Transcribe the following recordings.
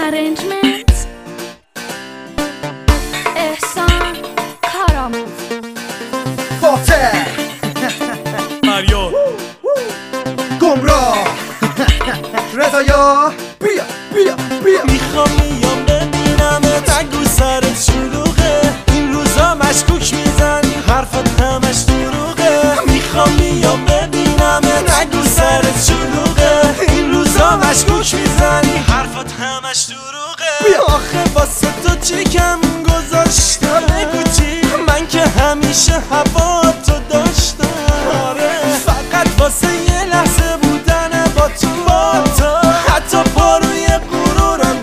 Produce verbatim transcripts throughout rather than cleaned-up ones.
Arrangement احسان کارآموز فاتح فریاد گمراه رضایا بیا بیا بیا میخوام میام ببینمت اگه سرت شلوغه این روزا مشکوک میزنی حرفت همش دروغه میخوام میام ببینمت اگه سرت شلوغه این روزا مشکوک میزنی حرفت همش دروغه بیا آخه واسه تو چیکم گذاشتم بگو چی من که همیشه هوا تو داشتم آره فقط واسه یه لحظه بودن با تو با تو حتی پا روی غرورم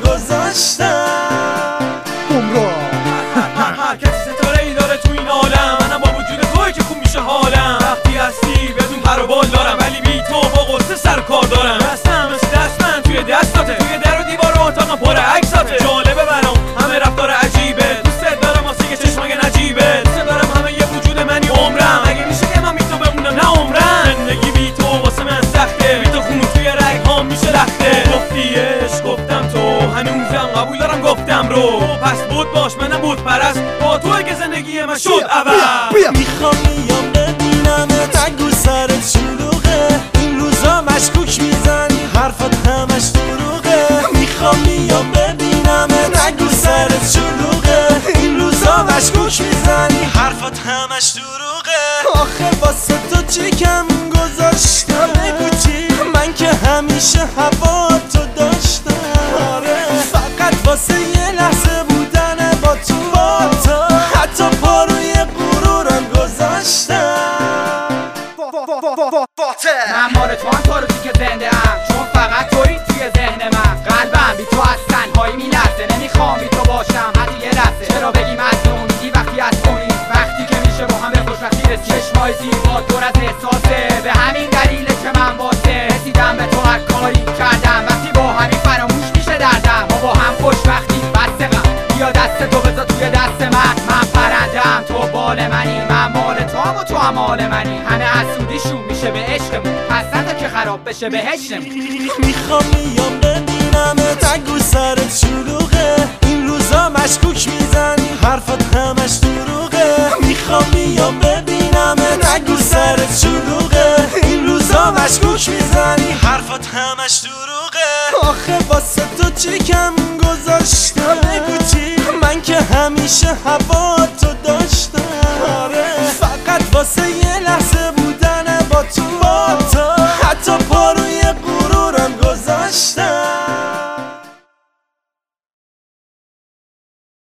گذاشتم گمراه هر کسی ستاره ای داره تو این عالم منم با وجود توی که خوب میشه حالم وقتی هستی بدون پر و بال دارم ولی بی تو با قصه سر کار دارم دستم مثل دست من توی دستاته توی در و دیوار و اتاقم پر عکساته جالبه برام همه رفتار عجیبه دوست دارم واسه یه چشمای نجیبه دوست دارم همه یه وجود منی عمرم اگه میشه که من بی تو بمونم نه عمرم زندگی بی تو واسه من سخته بی تو خون توی رگ هام میشه لخته گفتیش گفتم تو هنوزم قبول دارم گفتم رو پس بود باش منم بود پرست با تو که زندگی من شد عوض میخوام میام ببینمت اگه سرت شلوغه این روزا مشکوک میزنی حرفت همش دروغه میخوام میام ببینمت اگه سرت شلوغه این روزا مشکوک میزنی حرفت همش دروغه آخه واسه تو چیکم گذاشتم بگو چی من که همیشه هوا تو داشتم آره فقط واسه یه لحظه بودن با تو با تو حتی پا روی غرورم گذاشتم فاتح من مال تو هم تا روزی که زنده ام چون فقط توی توی ذهن من قلبم بی تو از تنهایی میلرزه نمیخوام بی تو باشم حتی یه لحظه چرا بگیم از نومیدی وقتی از تو نیست وقتی که میشه با هم به خوشبختی رسید چشمای زیبا دور از احساسه به همین دلیله که من واسه رسیدم به تو هر کاری کردم وقتی با همین فراموش میشه دردم ما با هم خوشبختی بسته غم بیا دست تو بذار توی دست من من پرندم تو بال منی من مال تو هم و تو هم مال منی همه حسودیشون میشه به عشقمون پس نده که خراب بشه بهشتمون میخوام میام ببینمت اگه سرت شلوغه این روزا مشکوک میزنی حرفت همش دروغه میخوام میام ببینمت اگه سرت شلوغه این روزا مشکوک میزنی حرفت همش دروغه آخه واسه تو چیکم گذاشتم بگو چی من که همیشه هوا تو داشتم آره فقط واسه یه لحظه بودن با تو با تو حتی پا روی غرورم گذاشتم